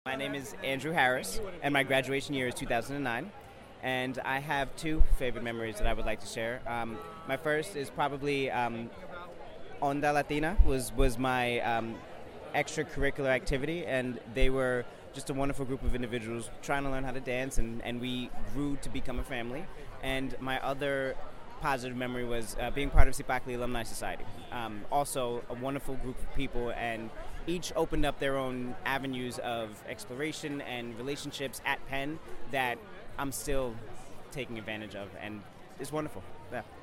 My name is Andrew Harris, and my graduation year is 2009. And I have two favorite memories that I would like to share. My first is probably Onda Latina was my extracurricular activity, and they were just a wonderful group of individuals trying to learn how to dance, and we grew to become a family. And my other positive memory was being part of Sipakli Alumni Society. Also, a wonderful group of people, and each opened up their own avenues of exploration and relationships at Penn that I'm still taking advantage of, and it's wonderful. Yeah.